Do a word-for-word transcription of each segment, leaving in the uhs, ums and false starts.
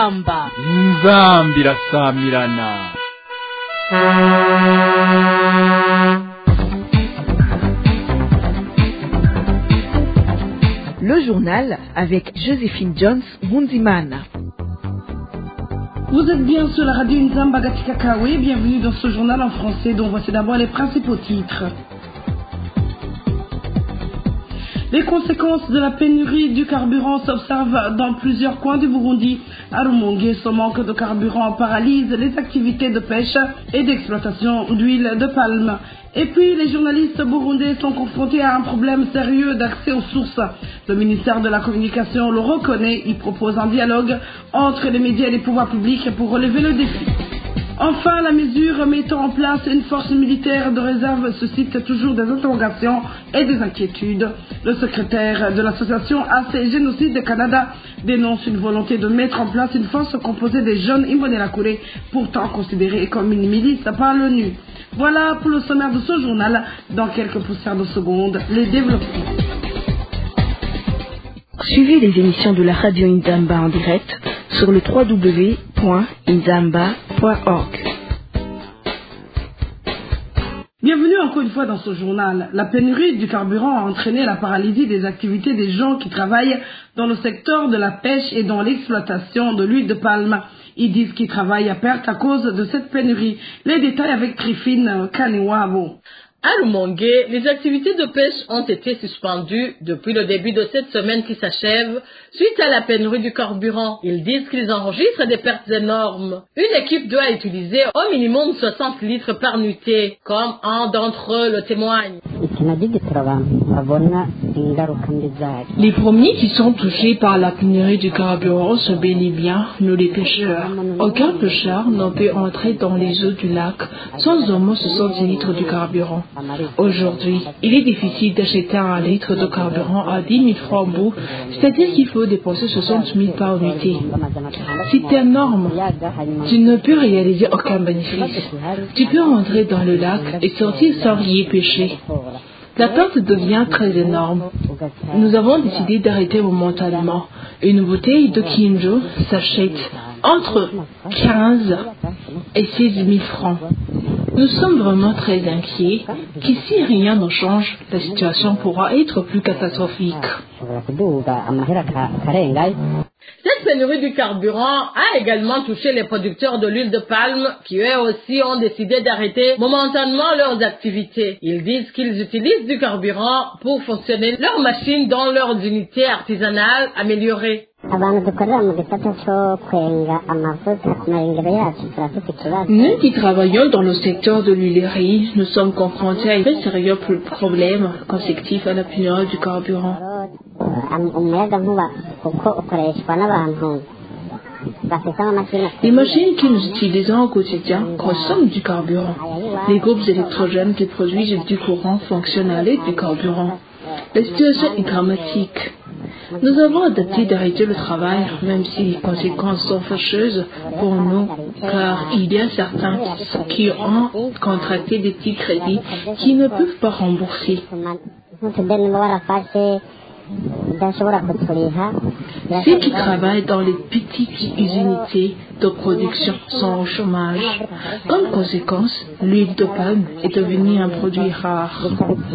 inzamba inzamba irasamirana. Le journal avec Joséphine Jones Munzimana. Vous êtes bien sur la radio Nzamba Gatikakawe, bienvenue dans ce journal en français dont voici d'abord les principaux titres. Les conséquences de la pénurie du carburant s'observent dans plusieurs coins du Burundi. À Rumongue, ce manque de carburant paralyse les activités de pêche et d'exploitation d'huile de palme. Et puis, les journalistes burundais sont confrontés à un problème sérieux d'accès aux sources. Le ministère de la Communication le reconnaît. Il propose un dialogue entre les médias et les pouvoirs publics pour relever le défi. Enfin, la mesure mettant en place une force militaire de réserve suscite toujours des interrogations et des inquiétudes. Le secrétaire de l'association A C Génocide Canada dénonce une volonté de mettre en place une force composée des jeunes Imbonerakure, pourtant considérée comme une milice par l'ONU. Voilà pour le sommaire de ce journal. Dans quelques poussières de secondes, les développements. Suivez les émissions de la radio Nzamba en direct sur le w w w point nzamba point org. Bienvenue encore une fois dans ce journal. La pénurie du carburant a entraîné la paralysie des activités des gens qui travaillent dans le secteur de la pêche et dans l'exploitation de l'huile de palme. Ils disent qu'ils travaillent à perte à cause de cette pénurie. Les détails avec Trifine Kaniwabo. À Rumongue, les activités de pêche ont été suspendues depuis le début de cette semaine qui s'achève suite à la pénurie du carburant. Ils disent qu'ils enregistrent des pertes énormes. Une équipe doit utiliser au minimum soixante litres par nuitée, comme un d'entre eux le témoigne. Les premiers qui sont touchés par la pénurie du carburant sont bel et bien nous les pêcheurs. Aucun pêcheur ne peut entrer dans les eaux du lac sans au moins soixante litres de carburant. Aujourd'hui, il est difficile d'acheter un litre de carburant à dix mille francs bout, c'est-à-dire qu'il faut dépenser soixante mille par unité. C'est énorme. Tu ne peux réaliser aucun bénéfice. Tu peux entrer dans le lac et sortir sans y pêcher. La perte devient très énorme. Nous avons décidé d'arrêter momentanément. Une bouteille de Kinjo s'achète entre quinze et seize mille francs. Nous sommes vraiment très inquiets que si rien ne change, la situation pourra être plus catastrophique. Cette pénurie du carburant a également touché les producteurs de l'huile de palme qui eux aussi ont décidé d'arrêter momentanément leurs activités. Ils disent qu'ils utilisent du carburant pour fonctionner leurs machines dans leurs unités artisanales améliorées. Nous qui travaillons dans le secteur de l'huilerie, nous sommes confrontés à un très sérieux problème consécutif à la pénurie du carburant. Les machines que nous utilisons au quotidien consomment du carburant. Les groupes électrogènes qui produisent du courant fonctionnent à l'aide du carburant. La situation est dramatique. Nous avons adopté d'arrêter le travail, même si les conséquences sont fâcheuses pour nous, car il y a certains qui ont contracté des petits crédits qui ne peuvent pas rembourser. Ceux qui travaillent dans les petites unités de production sont au chômage. Comme conséquence, l'huile de palme est devenue un produit rare.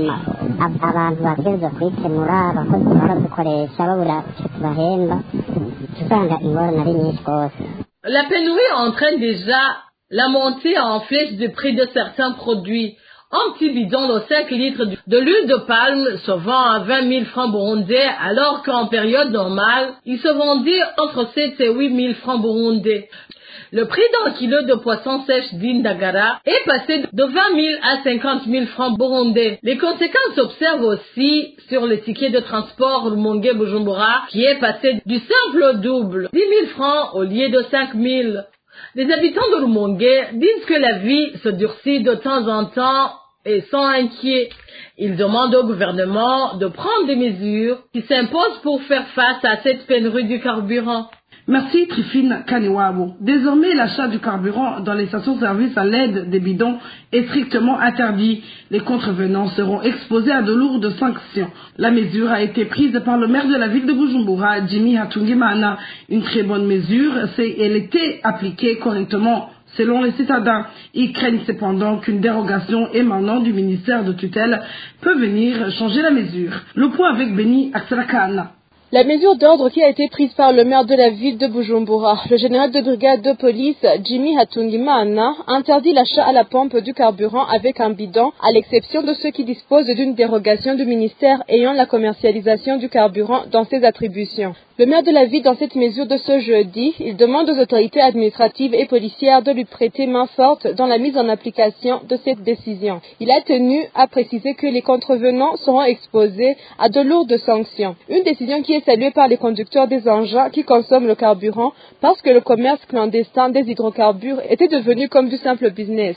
La pénurie entraîne déjà la montée en flèche du prix de certains produits. Un petit bidon de cinq litres de l'huile de palme se vend à vingt mille francs burundais, alors qu'en période normale, il se vendait entre sept et huit mille francs burundais. Le prix d'un kilo de poisson sèche d'Indagara est passé de vingt mille à cinquante mille francs burundais. Les conséquences s'observent aussi sur le ticket de transport Rumongue-Bujumbura, qui est passé du simple au double, dix mille francs au lieu de cinq mille. Les habitants de Rumongue disent que la vie se durcit de temps en temps et sont inquiets. Ils demandent au gouvernement de prendre des mesures qui s'imposent pour faire face à cette pénurie du carburant. Merci Trifine Kaniwabo. Désormais, l'achat du carburant dans les stations-service à l'aide des bidons est strictement interdit. Les contrevenants seront exposés à de lourdes sanctions. La mesure a été prise par le maire de la ville de Bujumbura, Jimmy Hatungimana. Une très bonne mesure, c'est elle était appliquée correctement. Selon les citadins, ils craignent cependant qu'une dérogation émanant du ministère de tutelle peut venir changer la mesure. Le point avec Beni Akselakana. La mesure d'ordre qui a été prise par le maire de la ville de Bujumbura, le général de brigade de police Jimmy Hatungimana, interdit l'achat à la pompe du carburant avec un bidon, à l'exception de ceux qui disposent d'une dérogation du ministère ayant la commercialisation du carburant dans ses attributions. Le maire de la ville, dans cette mesure de ce jeudi, il demande aux autorités administratives et policières de lui prêter main forte dans la mise en application de cette décision. Il a tenu à préciser que les contrevenants seront exposés à de lourdes sanctions. Une décision qui est saluée par les conducteurs des engins qui consomment le carburant parce que le commerce clandestin des hydrocarbures était devenu comme du simple business.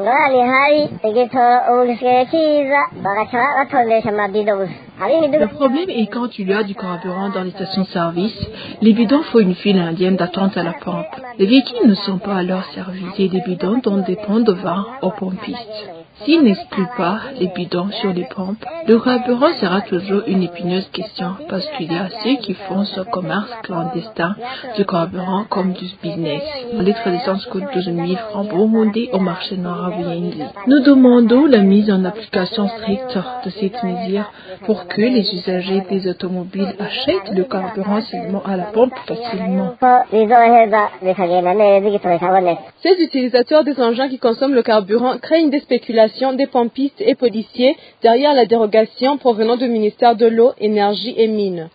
Le problème est quand il y a du carburant dans les stations-service, les bidons font une file indienne d'attente à la pompe. Les véhicules ne sont pas alors servis et des bidons donnent des points de vin aux pompistes. S'ils n'excluent pas les bidons sur les pompes, le carburant sera toujours une épineuse question parce qu'il y a ceux qui font ce commerce clandestin du carburant comme du business. Un litre d'essence coûte douze mille francs burundais au marché noir à Buyenzi. Nous demandons la mise en application stricte de cette mesure pour que les usagers des automobiles achètent le carburant seulement à la pompe facilement. Ces utilisateurs des engins qui consomment le carburant craignent des spéculations des pompistes et policiers derrière la dérogation provenant du ministère de l'eau, énergie et mines.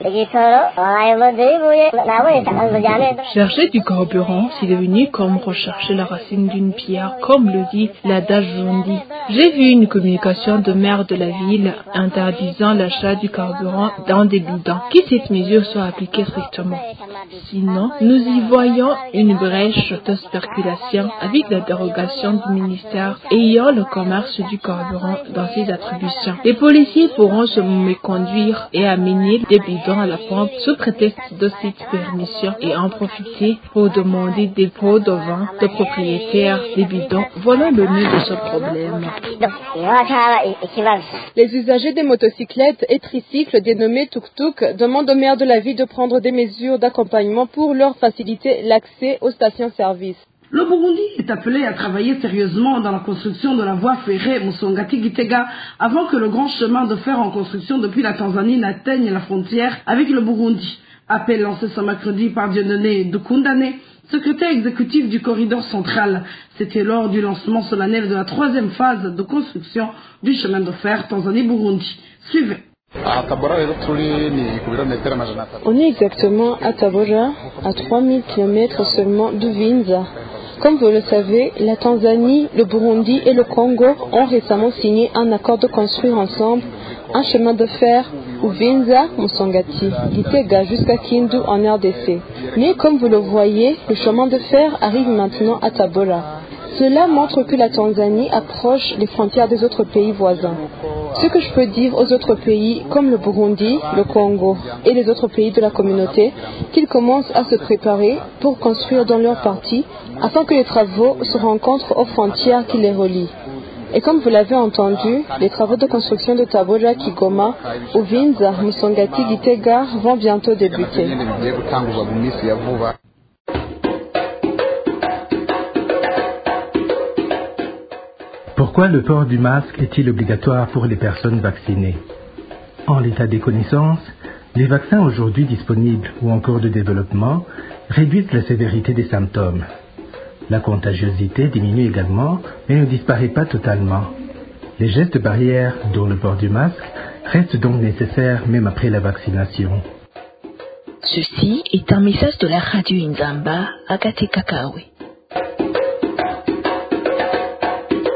Chercher du carburant, c'est devenu comme rechercher la racine d'une pierre, comme le dit l'adage Jondi. J'ai vu une communication de maire de la ville interdisant l'achat du carburant dans des bidons. Que cette mesure soit appliquée strictement. Sinon, nous y voyons une brèche de spéculation avec la dérogation du ministère ayant le commerce du carburant dans ses attributions. Les policiers pourront se méconduire et amener des bidons à la pompe sous prétexte de cette permission et en profiter pour demander des pots de vin de propriétaires des bidons. Voilà le nœud de ce problème. Les usagers des motocyclettes et tricycles dénommés tuk-tuk demandent au maire de la ville de prendre des mesures d'accompagnement pour leur faciliter l'accès aux stations-service. Le Burundi est appelé à travailler sérieusement dans la construction de la voie ferrée Musongati-Gitega avant que le grand chemin de fer en construction depuis la Tanzanie n'atteigne la frontière avec le Burundi. Appel lancé ce mercredi par Dieudonné Dukundane, secrétaire exécutif du corridor central. C'était lors du lancement solennel de la troisième phase de construction du chemin de fer Tanzanie-Burundi. Suivez. On est exactement à Tabora, à trois mille kilomètres seulement de Vinza. Comme vous le savez, la Tanzanie, le Burundi et le Congo ont récemment signé un accord de construire ensemble un chemin de fer Uvinza Musongati, Gitega jusqu'à Kindu en R D C. Mais comme vous le voyez, le chemin de fer arrive maintenant à Tabora. Cela montre que la Tanzanie approche les frontières des autres pays voisins. Ce que je peux dire aux autres pays comme le Burundi, le Congo et les autres pays de la communauté, qu'ils commencent à se préparer pour construire dans leur partie afin que les travaux se rencontrent aux frontières qui les relient. Et comme vous l'avez entendu, les travaux de construction de Tabora, Kigoma, Uvinza, Musongati, Gitega vont bientôt débuter. Pourquoi le port du masque est-il obligatoire pour les personnes vaccinées? En l'état des connaissances, les vaccins aujourd'hui disponibles ou en cours de développement réduisent la sévérité des symptômes. La contagiosité diminue également, mais ne disparaît pas totalement. Les gestes barrières, dont le port du masque, restent donc nécessaires même après la vaccination. Ceci est un message de la radio Inzamba, Agate Kakawe.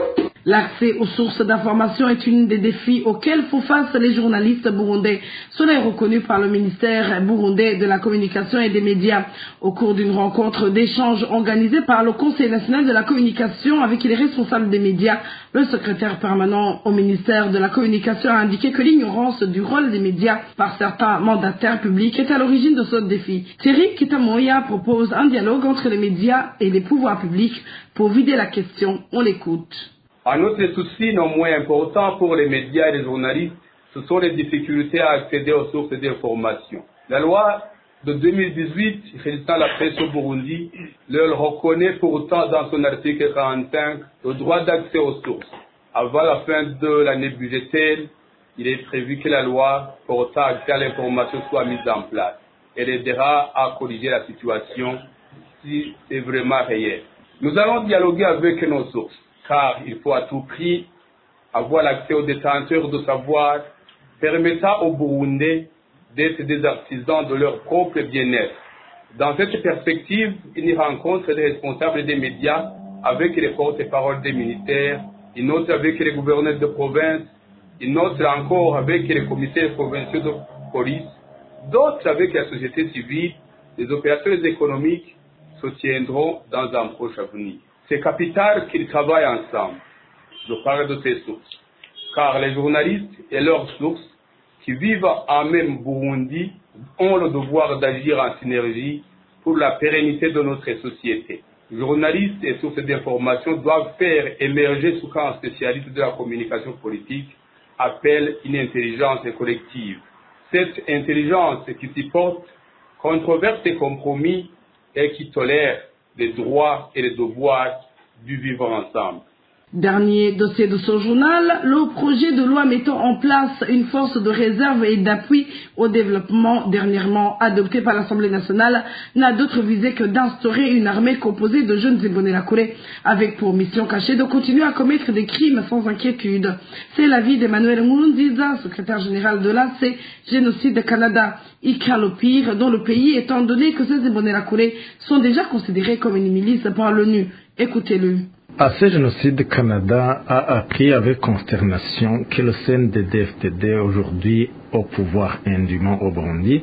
L'accès aux sources d'information est une des défis auxquels font face les journalistes burundais. Cela est reconnu par le ministère burundais de la communication et des médias. Au cours d'une rencontre d'échange organisée par le Conseil national de la communication avec les responsables des médias, le secrétaire permanent au ministère de la communication a indiqué que l'ignorance du rôle des médias par certains mandataires publics est à l'origine de ce défi. Thierry Kitamoya propose un dialogue entre les médias et les pouvoirs publics pour vider la question. On l'écoute. Un autre souci non moins important pour les médias et les journalistes, ce sont les difficultés à accéder aux sources d'information. La loi de deux mille dix-huit régissant la presse au Burundi leur reconnaît pourtant dans son article quarante-cinq le droit d'accès aux sources. Avant la fin de l'année budgétaire, il est prévu que la loi portant accès à l'information soit mise en place. Elle aidera à corriger la situation si c'est vraiment réel. Nous allons dialoguer avec nos sources, car il faut à tout prix avoir l'accès aux détenteurs de savoir permettant aux Burundais d'être des artisans de leur propre bien-être. Dans cette perspective, une rencontre des responsables des médias avec les porte-paroles des ministères, une autre avec les gouverneurs de province, une autre encore avec les commissaires provinciaux de police, d'autres avec la société civile, les opérateurs économiques se tiendront dans un proche avenir. C'est capital qu'ils travaillent ensemble. Je parle de ces sources, car les journalistes et leurs sources qui vivent en même Burundi ont le devoir d'agir en synergie pour la pérennité de notre société. Journalistes et sources d'information doivent faire émerger ce qu'un spécialiste de la communication politique appelle une intelligence collective. Cette intelligence qui supporte controverses et compromis et qui tolère les droits et les devoirs du vivre ensemble. Dernier dossier de ce journal, le projet de loi mettant en place une force de réserve et d'appui au développement dernièrement adopté par l'Assemblée nationale n'a d'autre visée que d'instaurer une armée composée de jeunes Imbonerakure avec pour mission cachée de continuer à commettre des crimes sans inquiétude. C'est l'avis d'Emmanuel Nkurunziza, secrétaire général de l'A C Génocide Canada. Il craint le pire dans le pays étant donné que ces Imbonerakure sont déjà considérés comme une milice par l'ONU. Écoutez-le. A C Génocide Canada a appris avec consternation que le C N D D F T D, aujourd'hui au pouvoir indûment au Burundi,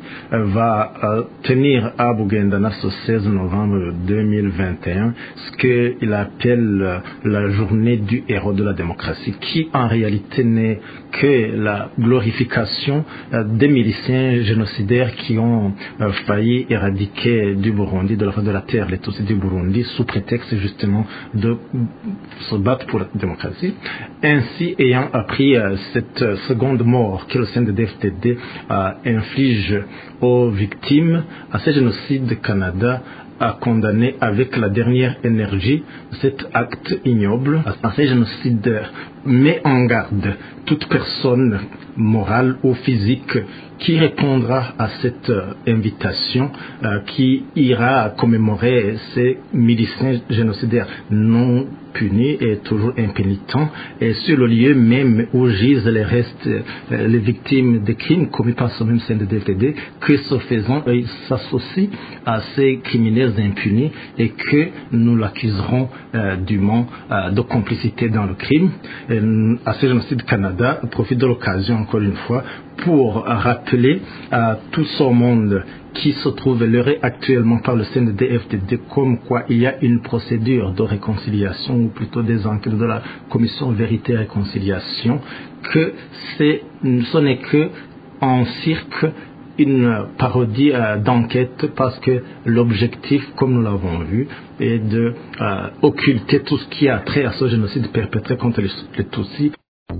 va euh, tenir à Bugendana ce seize novembre deux mille vingt et un ce qu'il appelle euh, la journée du héros de la démocratie, qui en réalité n'est que la glorification euh, des miliciens génocidaires qui ont euh, failli éradiquer du Burundi, de la, de la terre, les Tutsis du Burundi, sous prétexte justement de se battre pour la démocratie. Ainsi, ayant appris euh, cette euh, seconde mort que le C N D D F T D euh, inflige aux victimes, A C Génocide Canada a condamné avec la dernière énergie cet acte ignoble. A C Génocide met en garde toute personne morale ou physique qui répondra à cette euh, invitation, euh, qui ira commémorer ces miliciens génocidaires non punis et toujours impénitents, et sur le lieu même où gisent les restes, euh, les victimes des crimes commis par ce même C N D D F T D, que ce faisant, ils s'associent à ces criminels impunis et que nous l'accuserons euh, dûment euh, de complicité dans le crime. A C Génocide Canada profite de l'occasion encore une fois pour rappeler à tout ce monde qui se trouve leurré actuellement par le C N D D F T D comme quoi il y a une procédure de réconciliation, ou plutôt des enquêtes de la commission Vérité et Réconciliation, que c'est, ce n'est que en cirque une parodie euh, d'enquête, parce que l'objectif, comme nous l'avons vu, est de euh, occulter tout ce qui a trait à ce génocide perpétré contre les, les Tutsis.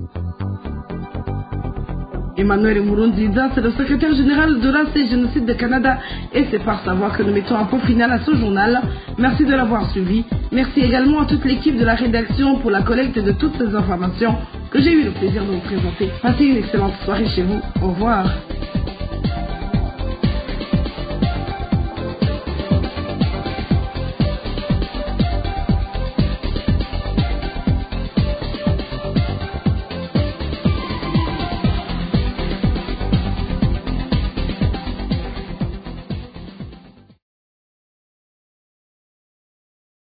Emmanuel Nkurunziza, c'est le secrétaire général de l'A C Génocide de Canada, et c'est par savoir que nous mettons un point final à ce journal. Merci de l'avoir suivi. Merci également à toute l'équipe de la rédaction pour la collecte de toutes ces informations que j'ai eu le plaisir de vous présenter. Passez une excellente soirée chez vous. Au revoir.